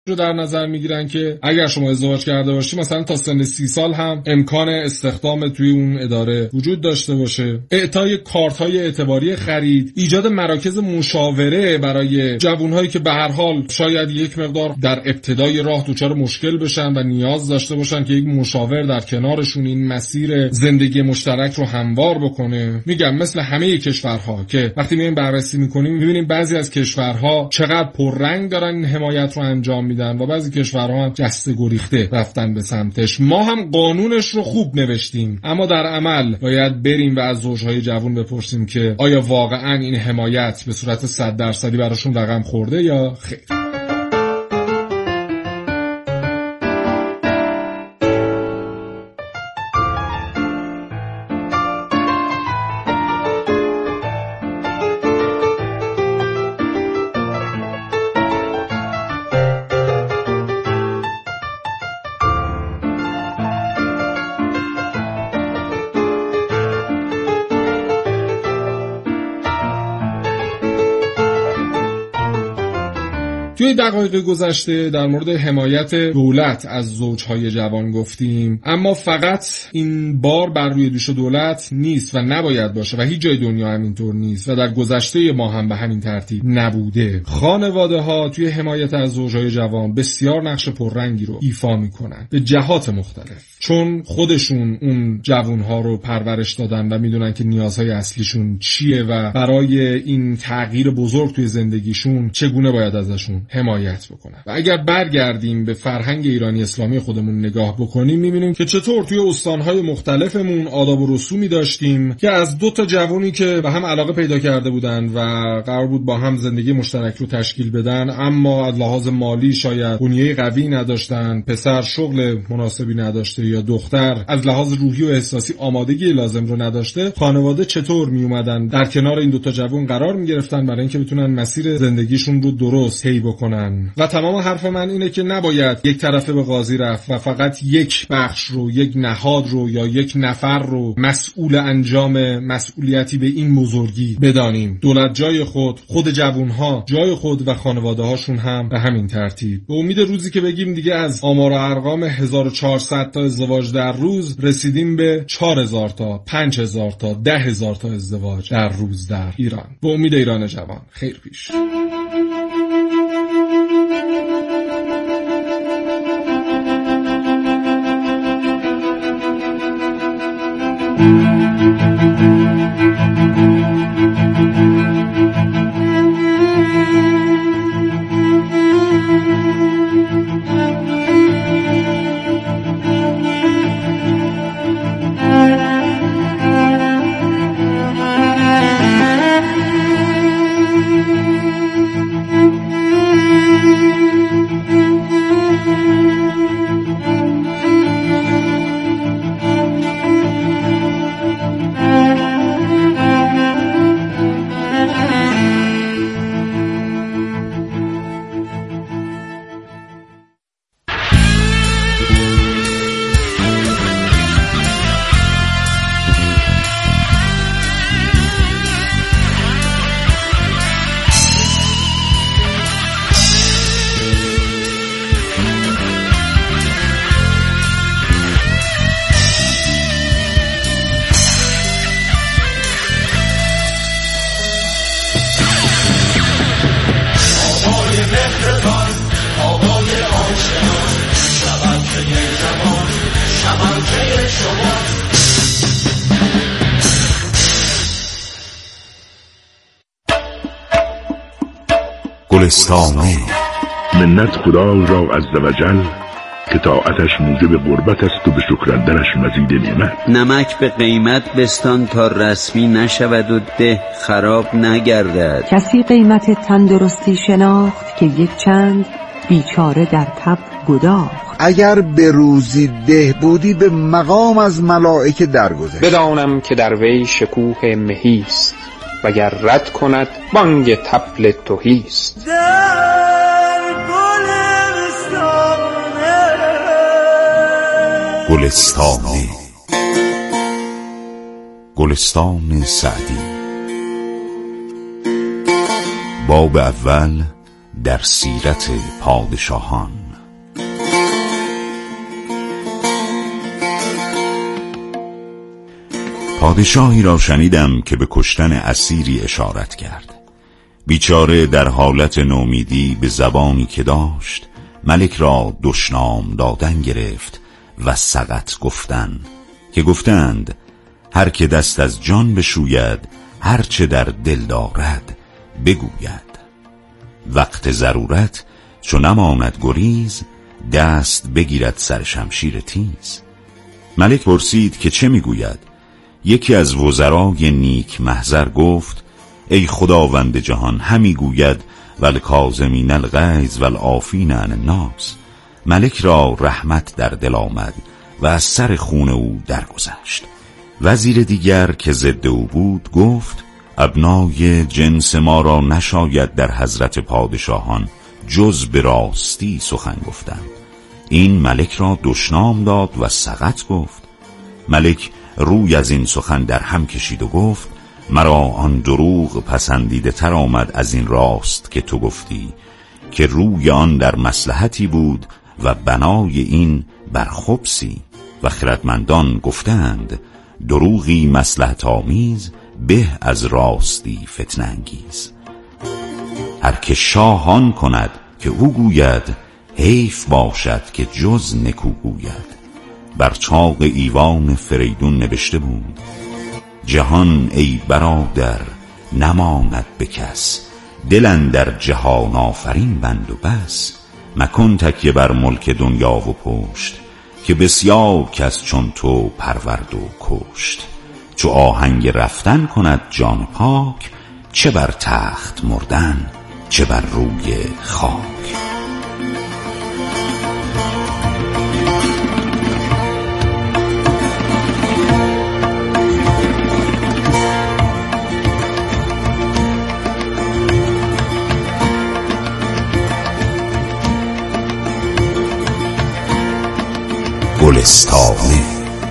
رو در نظر میگیرن که اگر شما ازدواج کرده باشی مثلا تا سن 30 سال هم امکان استخدام توی اون اداره وجود داشته باشه. اعطای کارت‌های اعتباری خرید، ایجاد مراکز مشاوره برای جوانهایی که به هر حال شاید یک مقدار در ابتدای راه دچار مشکل بشن و نیاز داشته باشن که یک مشاور در کنارشون این مسیر زندگی مشترک رو هموار بکنه. میگم مثل همه کشورها که وقتی میایم بررسی میکنیم میبینیم بعضی از کشورها چقدر پررنگ دارن این حمایت رو انجام میدن و بعضی کشورها هم جسته گریخته رفتن به سمتش. ما هم قانونش رو خوب نوشتیم، اما در عمل باید بریم و از زوجهای جوان بپرسیم که آیا واقعا این حمایت به صورت 100% براشون رقم خورده یا خیر. توی دقایق گذشته در مورد حمایت دولت از زوجهای جوان گفتیم، اما فقط این بار بر روی دوش دولت نیست و نباید باشه و هیچ جای دنیا همینطور نیست و در گذشته ما هم به همین ترتیب نبوده. خانواده ها توی حمایت از زوجهای جوان بسیار نقش پررنگی رو ایفا میکنن به جهات مختلف، چون خودشون اون جوانها رو پرورش دادن و میدونن که نیازهای اصلیشون چیه و برای این تغییر بزرگ توی زندگیشون چگونه باید ازشون حمایت بکنن. و اگر برگردیم به فرهنگ ایرانی اسلامی خودمون نگاه بکنیم میبینیم که چطور توی استانهای مختلفمون آداب و رسومی داشتیم که از دو تا جوانی که به هم علاقه پیدا کرده بودن و قرار بود با هم زندگی مشترک رو تشکیل بدن، اما از لحاظ مالی شاید بنیه قوی نداشتن، پسر شغل مناسبی نداشته یا دختر از لحاظ روحی و احساسی آمادگی لازم رو نداشته، خانواده چطور می اومدن در کنار این دو تا جوان قرار می گرفتن برای اینکه بتونن مسیر زندگیشون رو درست طی بکنن. و تمام حرف من اینه که نباید یک طرفه به قاضی رفت و فقط یک بخش رو، یک نهاد رو یا یک نفر رو مسئول انجام مسئولیتی به این بزرگی بدانیم. دولت جای خود جوانها جای خود و خانواده هاشون هم به همین ترتیب. به امید روزی که بگیم دیگه از آمار و ارقام 1400 تا ازدواج در روز رسیدیم به 4000 تا 5000 تا 10000 تا ازدواج در روز در ایران. به امید ایران جوان خیر پیش. گلستانی. منت خدا را عزوجل که طاعتش موجب قربت است و به شکرندرش مزید نعمت. نمک به قیمت بستان تا رسمی نشود و ده خراب نگردد. کسی قیمت تندرستی شناخت که یک چند بیچاره در تب گداخت. اگر به روزی ده بودی به مقام از ملائکه درگذشت. بدانم که در وی شکوه مهیست وگر رد کند بانگ طبل تهیست. گلستانی. گلستان سعدی. باب اول، در سیرت پادشاهان. پادشاهی را شنیدم که به کشتن اسیری اشارت کرد. بیچاره در حالت نومیدی به زبانی که داشت ملک را دشنام دادن گرفت و سقط گفتن، که گفتند هر که دست از جان بشوید هر چه در دل دارد بگوید. وقت ضرورت چو نماند گریز دست بگیرد سر شمشیر تیز. ملک پرسید که چه میگوید؟ یکی از وزرای نیک محضر گفت ای خداوند جهان همی گوید والکاظمین الغیظ والعافین عن الناس. ملک را رحمت در دل آمد و از سر خون او درگذشت. وزیر دیگر که ضد او بود گفت ابنای جنس ما را نشاید در حضرت پادشاهان جز به راستی سخن گفتن. این ملک را دشنام داد و سقط گفت. ملک روی از این سخن در هم کشید و گفت مرا آن دروغ پسندیده تر آمد از این راست که تو گفتی، که روی آن در مصلحتی بود و بنای این بر خبثی. و خردمندان گفتند دروغی مصلحت آمیز به از راستی فتنه انگیز. هر که شاهان کند که او گوید حیف باشد که جز نکو گوید. بر چاق ایوان فریدون نوشته بود جهان ای برادر نماند به کس، دل اندر جهان آفرین بند و بس. مکن تکیه بر ملک دنیا و پشت، که بسیار کس چون تو پرورد و کشت. چو آهنگ رفتن کند جان پاک، چه بر تخت مردن چه بر روی خاک. گلستانی.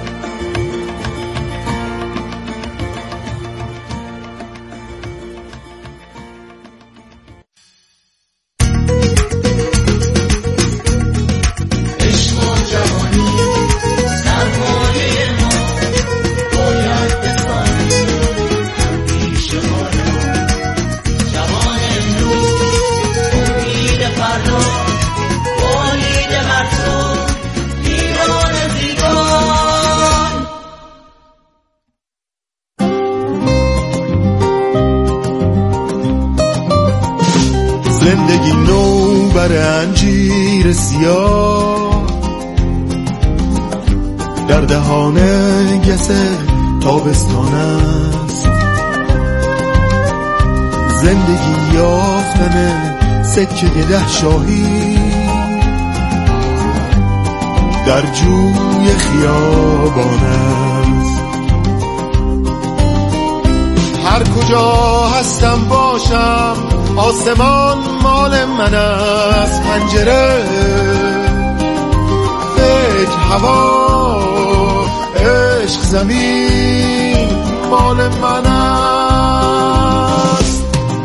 زندگی نو بر انجیر سیاه، در دهان گس تابستان است. زندگی یافتن سکه 10 شاهی، در جوی خیابان است. هر کجا هستم باشم آسمان مال من است. پنجره فکر هوا عشق زمین مال من است.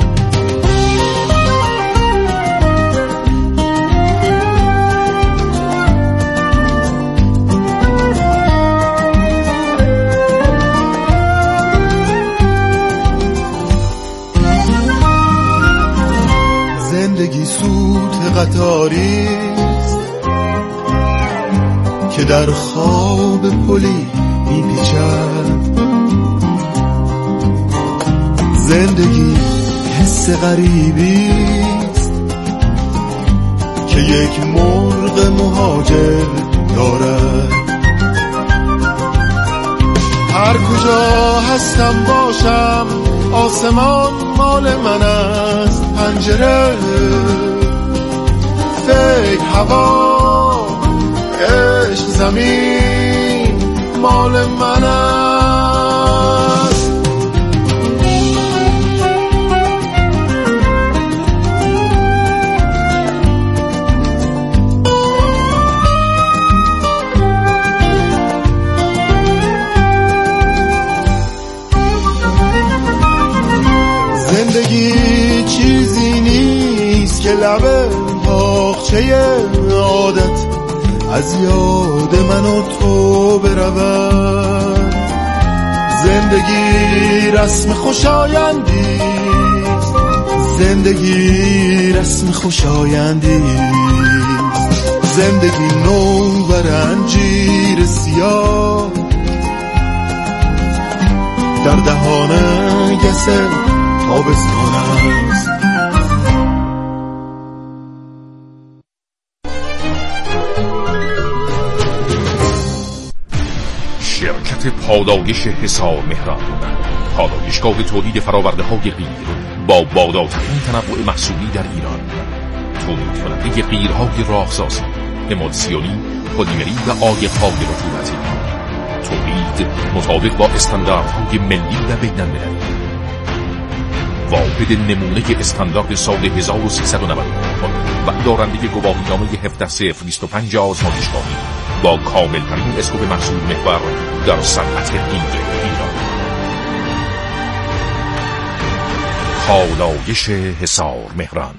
زندگی سوت قطاریست که در خواب پلی میپیچد. زندگی حس غریبیست که یک مرغ مهاجر دارد. هر کجا هستم باشم آسمان مال من است. پنجره فکر هوا عشق زمین مال من است. زندگی چیزی نیست که لب تاقچه عادت از یاد من و تو برود. زندگی رسم خوشایندی، زندگی رسم خوشایندی، زندگی نو بر انجیر سیاه در دهان گس تابستان است. شرکت پادایش حصار مهران، پادایشگاه تولید فرآورده‌های غیر با بالاترین تنوع محصولی در ایران، تولید کننده قیرهای راهسازی، امولسیونی، پلیمری و عایق‌های رطوبتی، تولید مطابق با استانداردهای ملی و بین‌المللی، واحد نمونه استاندارد سال 1390 و دارنده گواهینامه 17/025 آزمایشگاهی با کاملترین اسکوپ محصول محور در صنعت غیر ایران. پادایش حصار مهران.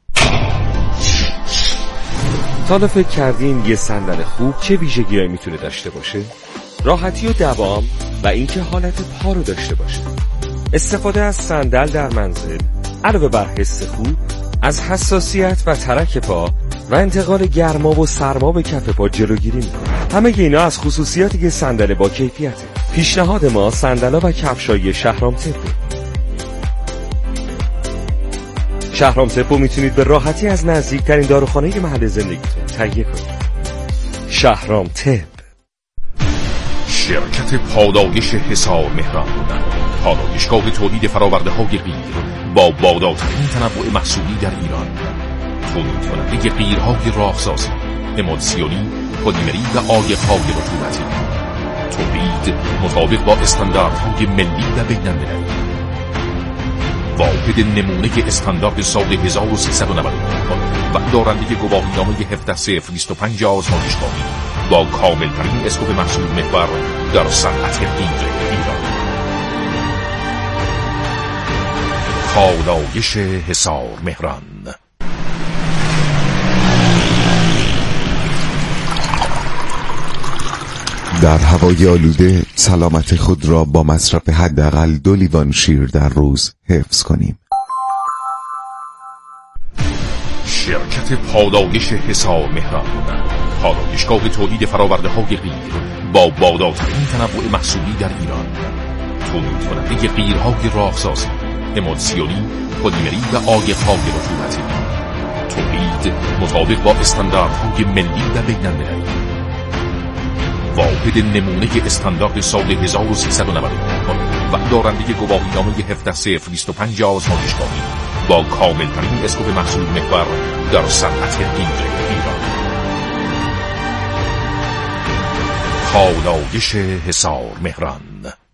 تا حالا فکر کردین یه صندل خوب چه ویژگی‌هایی میتونه داشته باشه؟ راحتی و دوام و اینکه حالت پا رو داشته باشه. استفاده از صندل در منزل علاوه بر حس خوب، از حساسیت و ترک پا و انتقال گرما و سرما به کف پا جلوگیری میکنه. همه اینا از خصوصیاتی که صندل با کیفیته. پیشنهاد ما صندل‌ها و کفشای شهرام تپه. شهرام تپو میتونید به راحتی از نزدیکترین داروخانه محل زندگیتون تهیه کنید. شهرام تپ. شرکت پادایش حصار مهران، پادایشگاه تولید فرآورده‌های غیر با بالاترین تنوع محصولی در ایران، تولید کننده قیرهای راهسازی، امولسیونی، پلیمری و عایق‌های رطوبتی، تولید مطابق با استانداردهای ملی و بین‌المللی، واحد نمونه استاندارد سال 1390 و دارنده گواهینامه 17/025 آزمایشگاهی با کاملترین اسکوپ محصول محور در صنعت غیر ایران. پادایش حصار مهران. در هوای آلوده سلامت خود را با مصرف حداقل 2 لیوان شیر در روز حفظ کنیم. شرکت پادایش حصار مهران، پادایشگاه تولید فرآورده‌های غیر با بالاترین تنوع محصولی در ایران، تولید کننده قیرهای راهسازی، امولسیونی، پلیمری و عایق‌های رطوبتی، تولید مطابق با استانداردهای ملی و بین‌المللی، واحد نمونه استاندارد سال 1390 و دارنده گواهینامه 17/025 آزمایشگاهی با کاملترین اسکوپ محصول محور در صنعت غیر ایران. پادایش حصار مهران.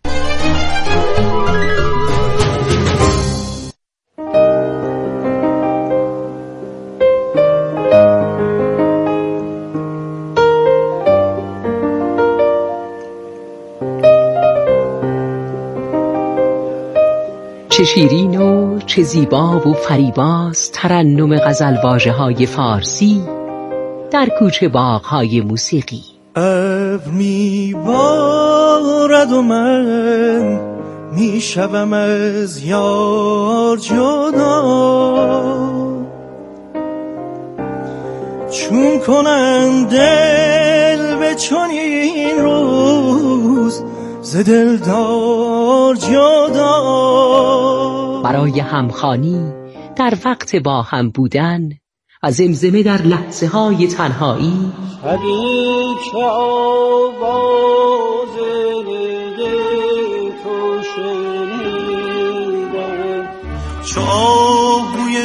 چه شیرین و چه زیبا و فریباست ترنم غزلواژه‌های فارسی در کوچه باغ‌های موسیقی. ابر میبارد و من میشوم از یار جدا، چون کنم دل به چنین روز ز دلدار جدا. برای همخوانی در وقت با هم بودن و زمزمه در لحظه های تنهایی، شبی که آواز تو شنیدم، چو آهوی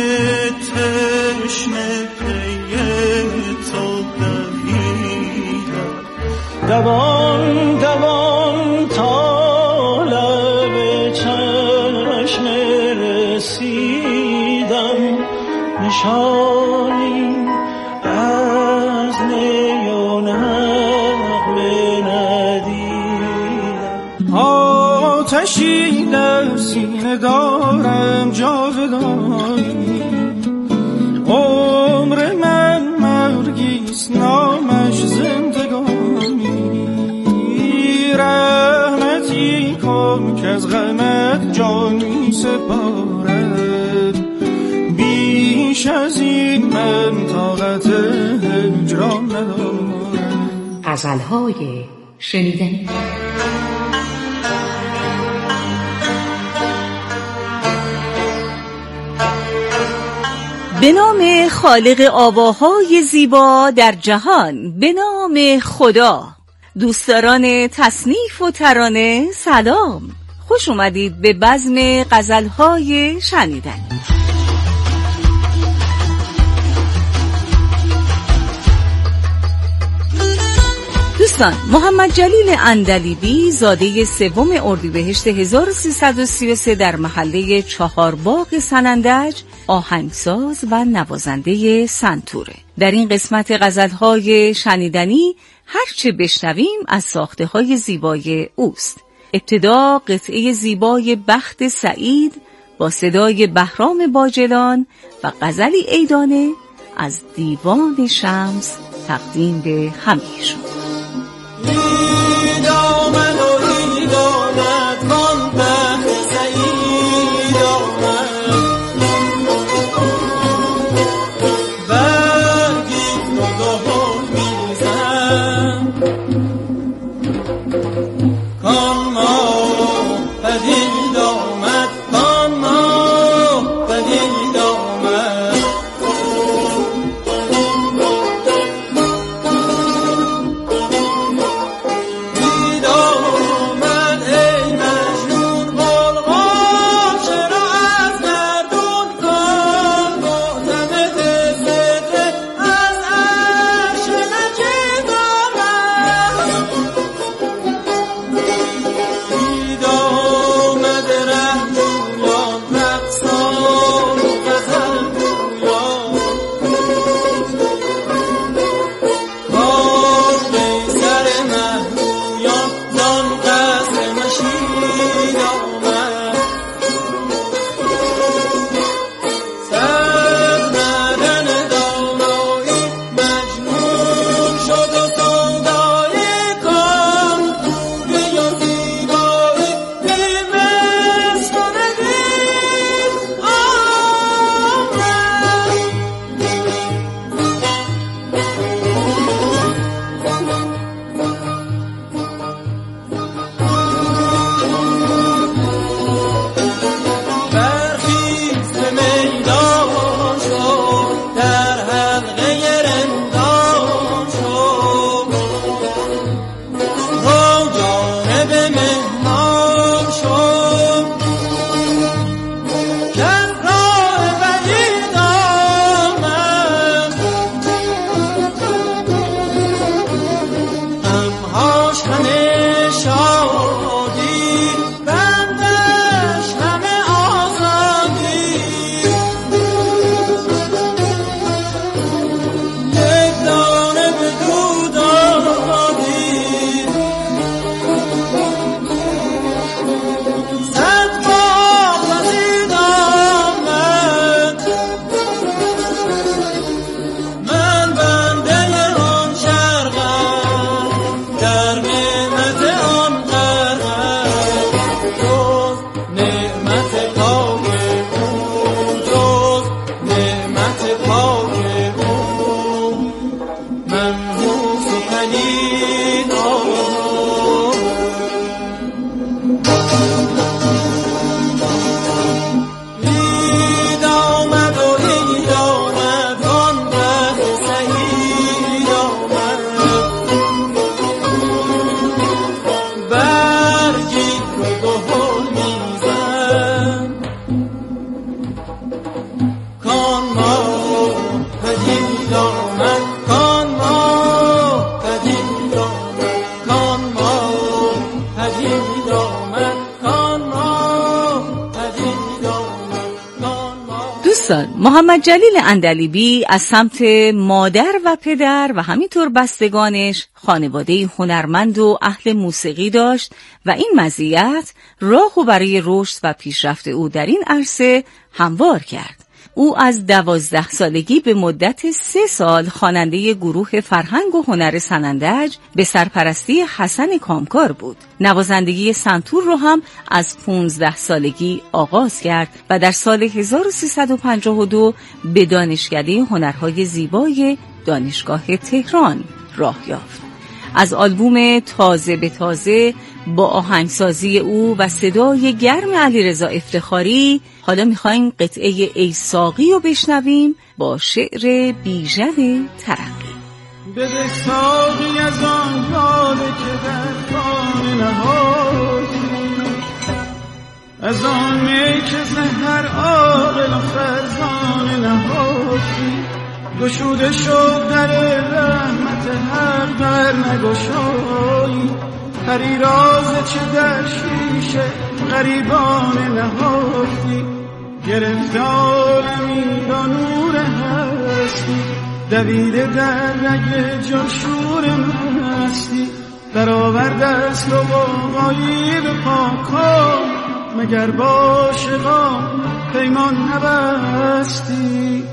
تشنه پی تو دویدم، دوان دوان تا لب چشم رسیدم، نشانی از نی و نغمه ندیدم. آتشی در سینه دارم جاودانی، است نامش زندگانی، رحمتی کن که از غمت جان می سپارد، بیش از این من طاقت هجران ندارم. غزل‌های شنیدنی. به نام خالق آواهای زیبا در جهان، به نام خدا. دوستداران تصنیف و ترانه سلام، خوش اومدید به بزم غزل‌های شنیدنی. دوستان، محمد جلیل عندلیبی زاده 3 اردیبهشت 1333 در محله چهارباغ سنندج آهنگساز و نوازنده سنتوره. در این قسمت غزل‌های شنیدنی هرچه بشنویم از ساخته‌های زیبای اوست. ابتدا قطعه زیبای بخت سعید با صدای بهرام باجلان و غزلی عیدانه از دیوان شمس تقدیم به همه‌شون. عید آمد و عید آمد، وان بخت سعید آمد، برگی نگاه میزن، کان ما پدید آمد، کان ما پدید آمد. محمد جلیل عندلیبی از سمت مادر و پدر و همینطور بستگانش خانواده هنرمند و اهل موسیقی داشت و این مزیت راهو برای رشد و پیشرفت او در این عرصه هموار کرد. او از 12 سالگی به مدت 3 سال خواننده گروه فرهنگ و هنر سنندج به سرپرستی حسن کامکار بود. نوازندگی سنتور رو هم از 15 سالگی آغاز کرد و در سال 1352 به دانشکده هنرهای زیبای دانشگاه تهران راه یافت. از آلبوم تازه به تازه با آهنگسازی او و صدای گرم علیرضا افتخاری حالا میخوایم قطعه ای ساقی رو بشنویم با شعر بیژن ترقی. بده ساقی از آن باده که در خانه نهادی، از آن می که زهر عاقل و فرزانه نهادی، گشوده شد در رحمت حق در نگشایی، هری راز چه در شیشه غریبانه نهادی، گرفتارمی را نور هستی، دویده در رگ جان شور مستی، برآورده است و باقایی به پاکان، مگر با عاشقان پیمان نبستی.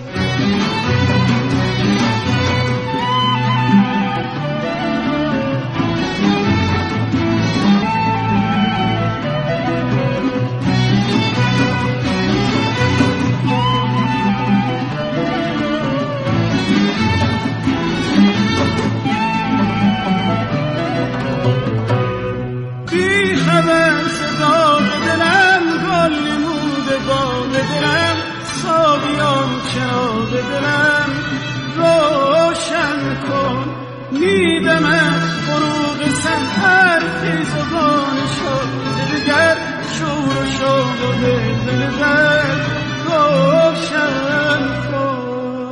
چراغ دلم روشن کن، میدم از فروغ سحر خیزبان شد، دلگر شور و شوق و دل درد روشن کن.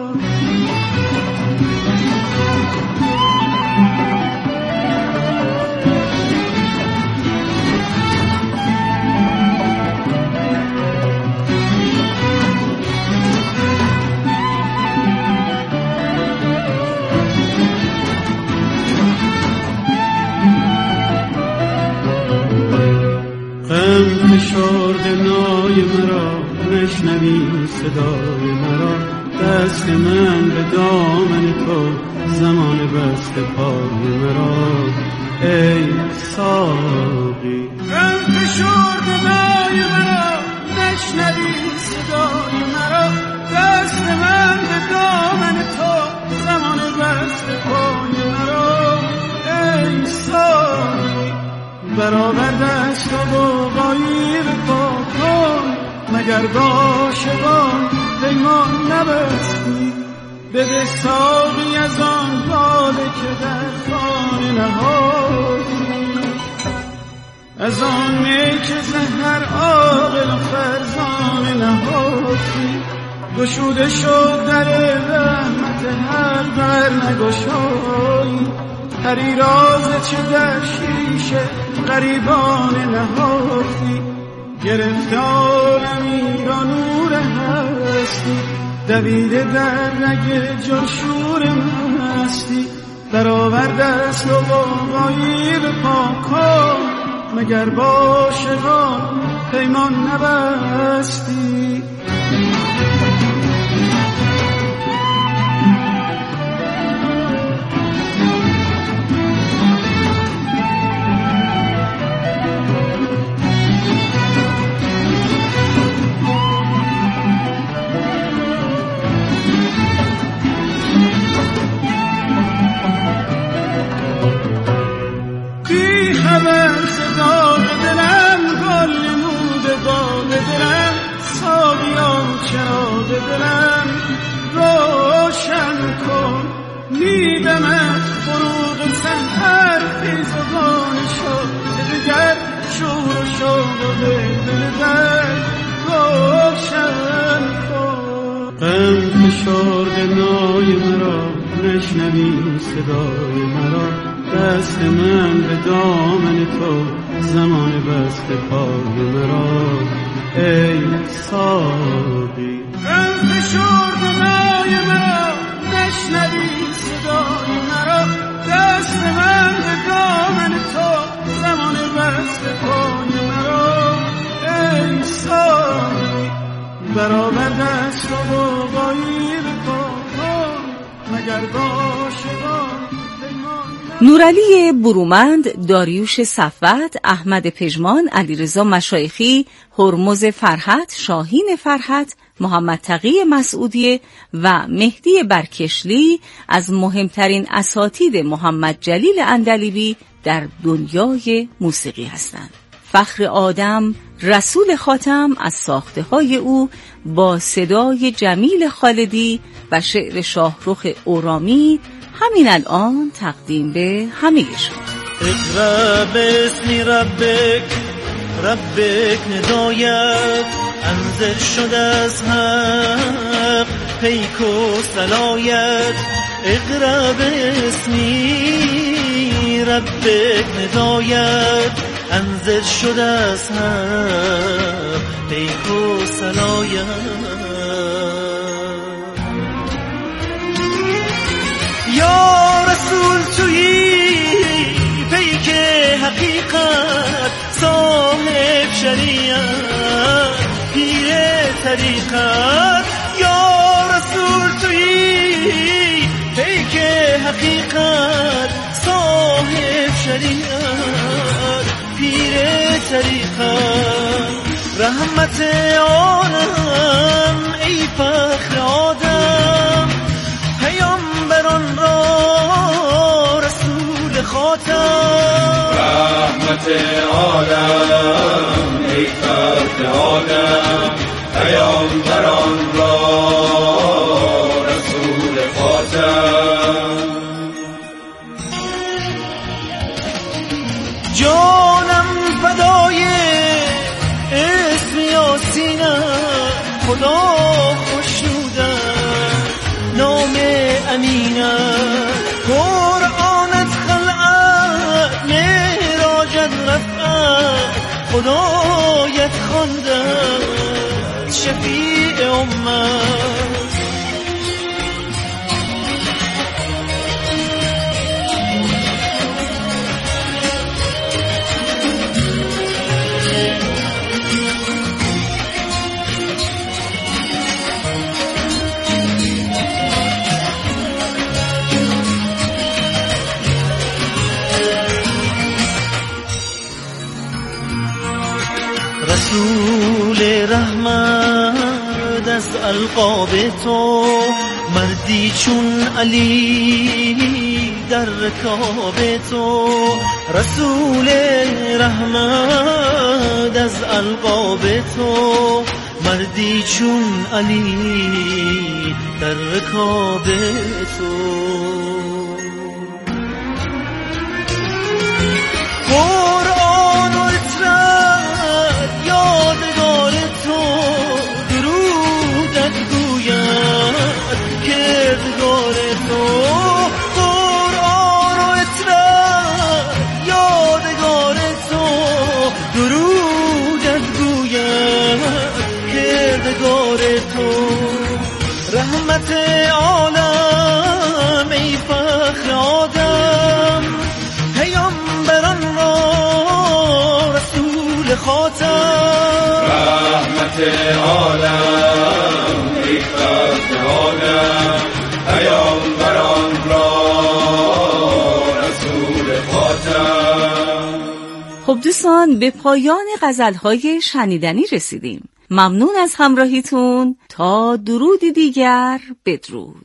فشرد نای مرا نشنوی صدای مرا، دست من به دامن تو زمان بست پای مرا ای ساقی. فشرد نای مرا نشنوی صدای مرا، دست من به دامن تو زمان بست پای مرا ای ساقی. برابر دست و بغایی به پاکان، مگر با عاشقان پیمان نبستی. بده ساقی از آن باده که در خانه نهادی، از آن می که زهر عاقل و فرزانه نهادی، گشوده شد در رحمت حق در نگشایی، هری راز چه در شیشه غریبانه نهادی، گرفتارمی را نور هستی، دویده در رگ جان شور مستی، برآورده است و باقایی به پاکان، مگر با عاشقان پیمان نبستی. چراغ دلم روشن کن، میدم از فروغ سحر خیزبان شد، دلگر شور و شوق و دل درد روشن کن. غم فشرد نای مرا نشنوی صدای مرا، دست من به دامن تو زمان بست پای مرا ای ساقی. غم فشرد نای مرا نشنوی صدای مرا، دست من به دامن تو زمان بست پای مرا ای ساقی. برابر دست و نورعلی برومند، داریوش صفوت، احمد پژمان، علیرضا مشایخی، هرمز فرحت، شاهین فرحت، محمد تقی مسعودی و مهدی برکشلی از مهمترین اساتید محمد جلیل عندلیبی در دنیای موسیقی هستند. فخر آدم، رسول خاتم از ساخته‌های او با صدای جمیل خالدی و شعر شاهرخ اورامی همین الان تقدیم به همگیشون. اقرأ باسم ربک، ربک ندایت انزل شد از حق پیک و صلایت. اقرأ باسمی ربک ندایت انزل شد از حق پیک و صلایت. یا رسول تویی پیک حقیقت، صاحب شریعت پیر طریقت. یا رسول تویی پیک حقیقت، صاحب شریعت پیر طریقت. رحمت عالم ای فخر آدم، پیامبران را رسول خاتم. رحمت عالم ای فخر آدم، پیامبران را رسول خاتم. جانم فدای اسم یاسینم، خدا خوشنودم نام امینم. قرآنت خلعت، معراجت رفعت، خدایت خواندم شفیع امت. رسول رحمت از القاب تو، مردی چون علی در رکاب تو. رسول رحمت از القاب تو، مردی چون علی در رکاب تو. قرآن و اطرت یادگار تو، درودت گوید کردگار تو. قرآن و اطرت یادگار تو، درودت گوید کردگار تو. رحمت عالم ای فخر آدم، پیامبران را رسول خاتم. رحمت عالم ای فخر آدم، پیامبران را رسول خاتم. خب دوستان، به پایان غزل‌های شنیدنی رسیدیم. ممنون از همراهیتون. تا درودی دیگر، بدرود.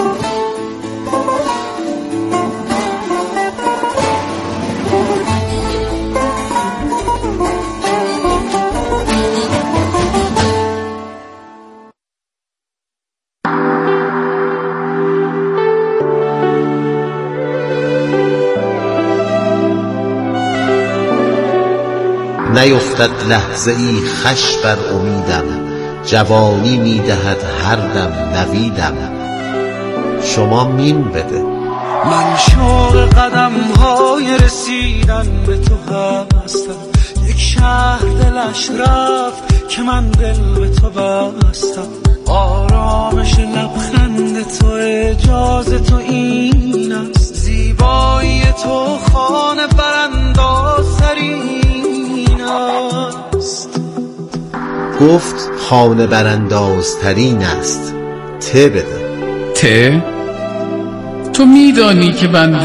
نیفتد لحظه ای خوش بر امیدم، جوانی میدهد هر دم نویدم. شما مین بده. من شوق قدم های رسیدن به تو هستم، یک شهر دلش رفت که من دل به تو بستم. آرامش لبخند تو اجازه تو این است، زیبایی تو خانه براندازترین است. گفت خانه براندازترین است. ته بده. ته؟ تو میدانی که بنده